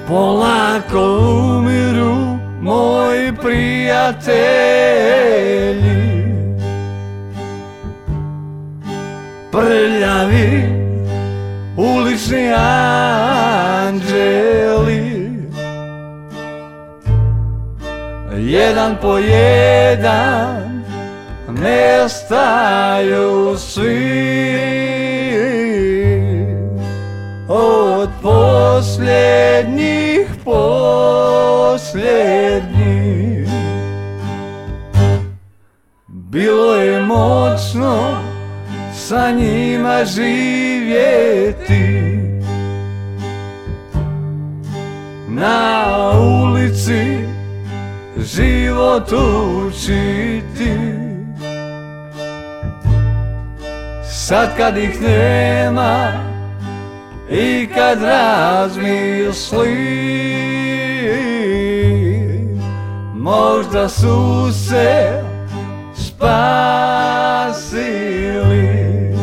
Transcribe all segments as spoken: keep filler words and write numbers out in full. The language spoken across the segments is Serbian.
Polako umiru moji prijatelji, prljavi ulični anđeli, jedan po jedan nestaju svi, od posljednjih posljednjih. Bilo je moćno sa njima živjeti, na ulici život učiti. Sad kad ih nema i kad razmisli, možda su se spasili.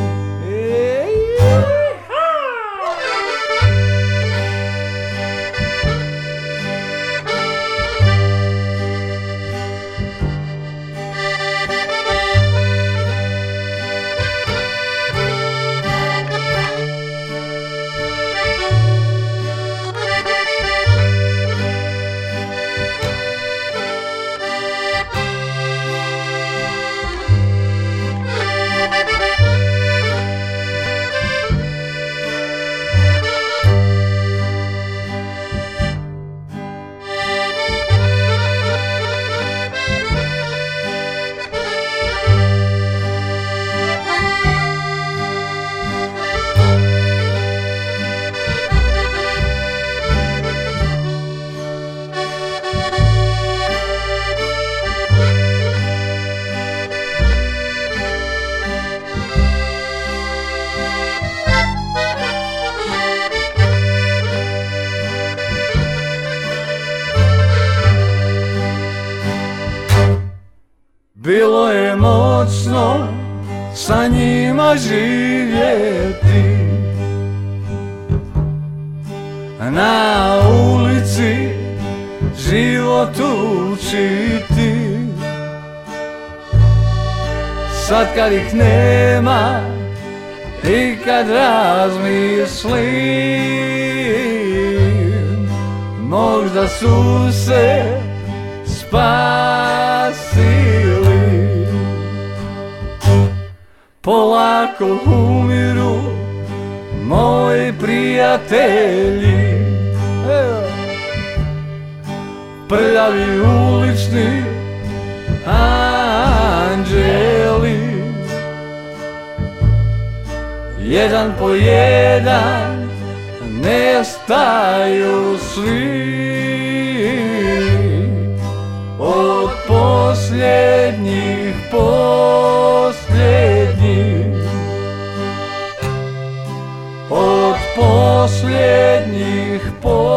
Bilo je moćno sa njima živjeti, na ulici život učiti. Sad kad ih nema i kad razmislim, možda su se spasili. Polako umiru moji prijatelji, prljavi ulični anđeli, jedan po jedan nestaju svi, od posljednjih posljednjih, od posljednjih posljednjih.